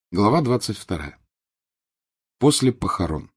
Глава 22. После похорон.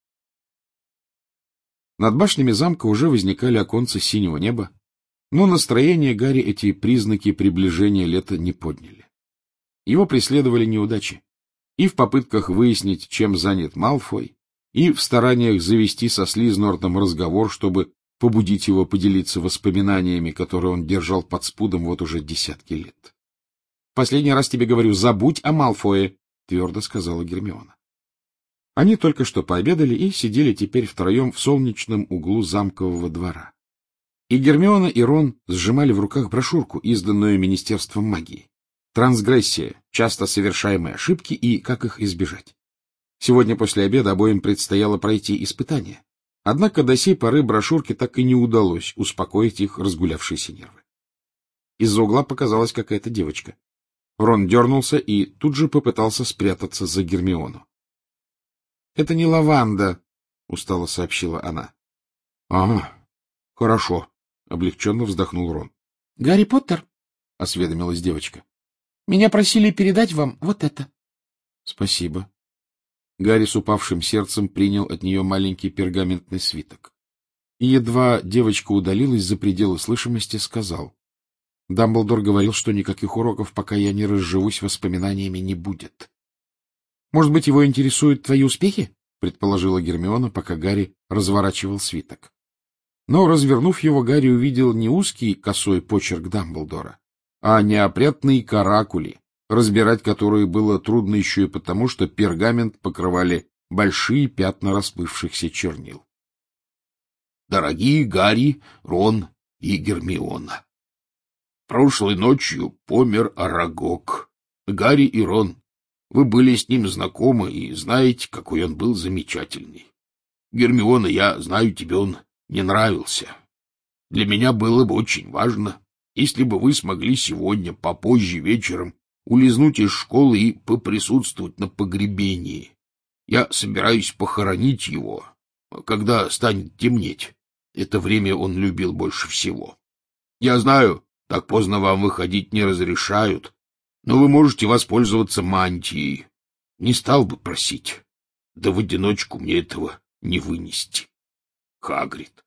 Над башнями замка уже возникали оконца синего неба, но настроение Гарри эти признаки приближения лета не подняли. Его преследовали неудачи и в попытках выяснить, чем занят Малфой, и в стараниях завести со Слизнортом разговор, чтобы побудить его поделиться воспоминаниями, которые он держал под спудом вот уже десятки лет. — Последний раз тебе говорю, забудь о Малфое, — твердо сказала Гермиона. Они только что пообедали и сидели теперь втроем в солнечном углу замкового двора. И Гермиона, и Рон сжимали в руках брошюрку, изданную Министерством магии. «Трансгрессия. Часто совершаемые ошибки и как их избежать». Сегодня после обеда обоим предстояло пройти испытание. Однако до сей поры брошюрке так и не удалось успокоить их разгулявшиеся нервы. Из-за угла показалась какая-то девочка. Рон дернулся и тут же попытался спрятаться за Гермиону. — Это не Лаванда, — устало сообщила она. — Ага, хорошо, — облегченно вздохнул Рон. — Гарри Поттер, — осведомилась девочка. — Меня просили передать вам вот это. — Спасибо. Гарри с упавшим сердцем принял от нее маленький пергаментный свиток. И едва девочка удалилась за пределы слышимости, сказал: — Дамблдор говорил, что никаких уроков, пока я не разживусь воспоминаниями, не будет. — Может быть, его интересуют твои успехи? — предположила Гермиона, пока Гарри разворачивал свиток. Но, развернув его, Гарри увидел не узкий косой почерк Дамблдора, а неопрятные каракули, разбирать которые было трудно еще и потому, что пергамент покрывали большие пятна расплывшихся чернил. «Дорогие Гарри, Рон и Гермиона, прошлой ночью помер Арагог. Гарри и Рон, вы были с ним знакомы и знаете, какой он был замечательный. Гермиона, я знаю, тебе он не нравился. Для меня было бы очень важно, если бы вы смогли сегодня попозже вечером улизнуть из школы и поприсутствовать на погребении. Я собираюсь похоронить его, когда станет темнеть. Это время он любил больше всего. Я знаю, так поздно вам выходить не разрешают, но вы можете воспользоваться мантией. Не стал бы просить. Да в одиночку мне этого не вынести. Хагрид.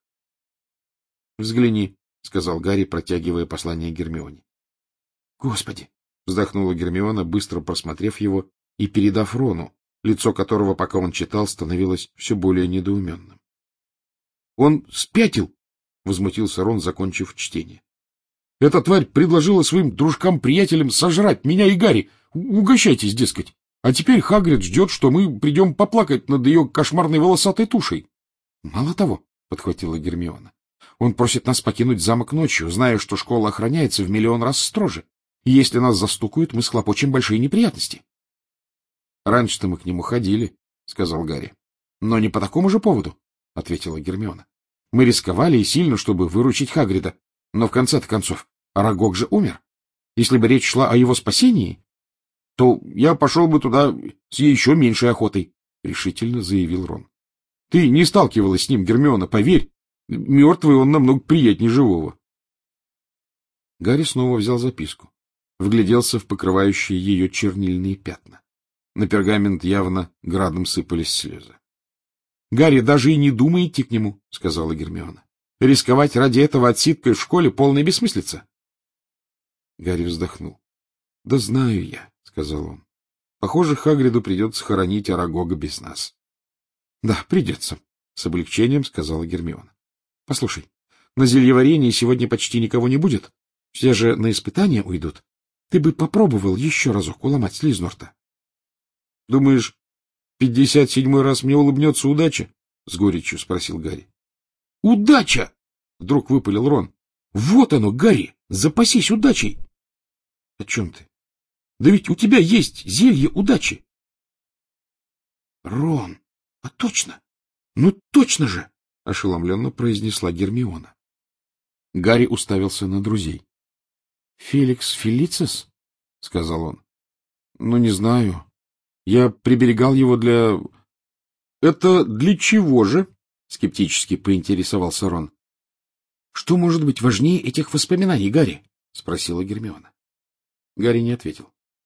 — Взгляни, — сказал Гарри, протягивая послание Гермионе. — Господи! — вздохнула Гермиона, быстро просмотрев его и передав Рону, лицо которого, пока он читал, становилось все более недоуменным. — Он спятил! — возмутился Рон, закончив чтение. — Эта тварь предложила своим дружкам-приятелям сожрать меня и Гарри. Угощайтесь, дескать. А теперь Хагрид ждет, что мы придем поплакать над ее кошмарной волосатой тушей. — Мало того, — подхватила Гермиона, — он просит нас покинуть замок ночью, зная, что школа охраняется в миллион раз строже. И если нас застукают, мы схлопочем большие неприятности. — Раньше-то мы к нему ходили, — сказал Гарри. — Но не по такому же поводу, — ответила Гермиона. — Мы рисковали и сильно, чтобы выручить Хагрида. Но в конце-то концов Арагог же умер. Если бы речь шла о его спасении, то я пошел бы туда с еще меньшей охотой, — решительно заявил Рон. — Ты не сталкивалась с ним, Гермиона, поверь. Мертвый он намного приятнее живого. Гарри снова взял записку, вгляделся в покрывающие ее чернильные пятна. На пергамент явно градом сыпались слезы. — Гарри, даже и не думай идти к нему, — сказала Гермиона. — Рисковать ради этого отсидкой в школе — полная бессмыслица. Гарри вздохнул. — Да знаю я, — сказал он. — Похоже, Хагриду придется хоронить Арагога без нас. — Да, придется, — с облегчением сказала Гермиона. — Послушай, на зельеварении сегодня почти никого не будет. Все же на испытания уйдут. Ты бы попробовал еще разок уломать Слизнорта. — Думаешь, 57-й раз мне улыбнется удача? — с горечью спросил Гарри. — Удача! — вдруг выпалил Рон. — Вот оно, Гарри! Запасись удачей! — О чем ты? Да ведь у тебя есть зелье удачи. — Рон, а точно? Ну точно же! — ошеломленно произнесла Гермиона. Гарри уставился на друзей. — Феликс Фелицис? — сказал он. — Ну, не знаю. Я приберегал его для... — Это для чего же? — скептически поинтересовался Рон. — Что может быть важнее этих воспоминаний, Гарри? — спросила Гермиона. Гарри не ответил.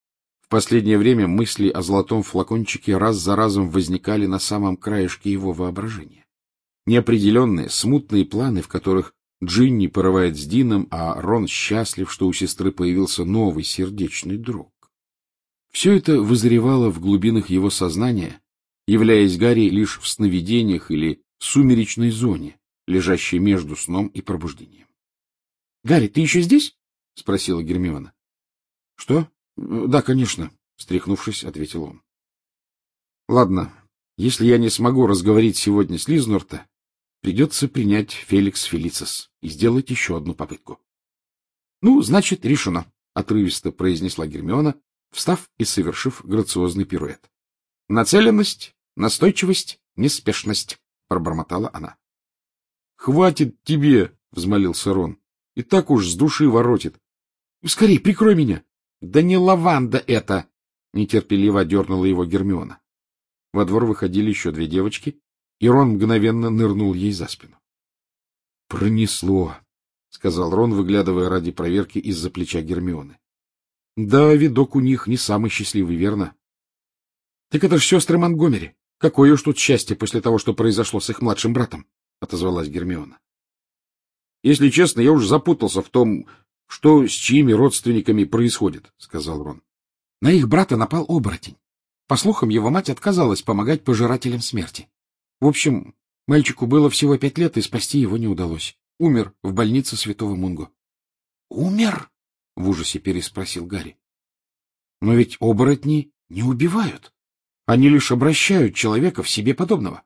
В последнее время мысли о золотом флакончике раз за разом возникали на самом краешке его воображения. Неопределенные, смутные планы, в которых Джинни порывает с Дином, а Рон счастлив, что у сестры появился новый сердечный друг. Все это вызревало в глубинах его сознания, являясь Гарри лишь в сновидениях или сумеречной зоне, лежащей между сном и пробуждением. — Гарри, ты еще здесь? — спросила Гермиона. — Что? — Да, конечно, — встряхнувшись, ответил он. — Ладно, если я не смогу разговорить сегодня Слизнорта, придется принять Феликс Фелицис и сделать еще одну попытку. — Ну, значит, решено, — отрывисто произнесла Гермиона, встав и совершив грациозный пируэт. — Нацеленность, настойчивость, неспешность, — пробормотала она. — Хватит тебе, — взмолился Рон. — И так уж с души воротит. — Скорей, прикрой меня. — Да не лаванда это! — нетерпеливо дернула его Гермиона. Во двор выходили еще две девочки, и Рон мгновенно нырнул ей за спину. — Пронесло, — сказал Рон, выглядывая ради проверки из-за плеча Гермионы. — Да, видок у них не самый счастливый, верно? — Так это ж сестры Монтгомери. Какое уж тут счастье после того, что произошло с их младшим братом, — отозвалась Гермиона. — Если честно, я уже запутался в том, что с чьими родственниками происходит, — сказал Рон. — На их брата напал оборотень. По слухам, его мать отказалась помогать пожирателям смерти. В общем, мальчику было всего 5 лет, и спасти его не удалось. Умер в больнице Святого Мунго. — Умер? — в ужасе переспросил Гарри. — Но ведь оборотни не убивают. Они лишь обращают человека в себе подобного.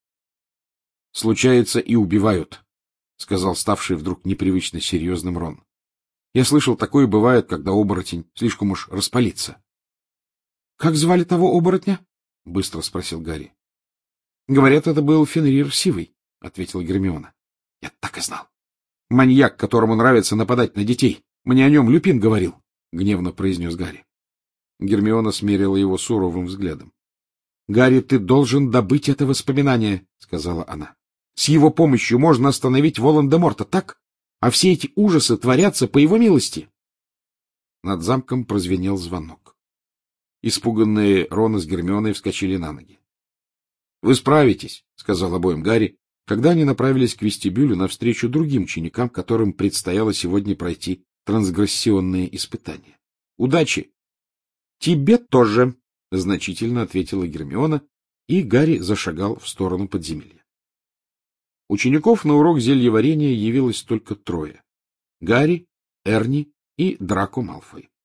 — Случается, и убивают, — сказал ставший вдруг непривычно серьезным Рон. Я слышал, такое бывает, когда оборотень слишком уж распалится. — Как звали того оборотня? — быстро спросил Гарри. — Говорят, это был Фенрир Сивый, — ответила Гермиона. — Я так и знал. Маньяк, которому нравится нападать на детей. Мне о нем Люпин говорил, — гневно произнес Гарри. Гермиона смерила его суровым взглядом. — Гарри, ты должен добыть это воспоминание, — сказала она. — С его помощью можно остановить Волан-де-Морта, так? А все эти ужасы творятся по его милости. Над замком прозвенел звонок. Испуганные Рон с Гермионой вскочили на ноги. — Вы справитесь, — сказал обоим Гарри, когда они направились к вестибюлю навстречу другим ученикам, которым предстояло сегодня пройти трансгрессионные испытания. — Удачи! — Тебе тоже, — значительно ответила Гермиона, и Гарри зашагал в сторону подземелья. Учеников на урок зельеварения явилось только 3: Гарри, Эрни и Драко Малфой.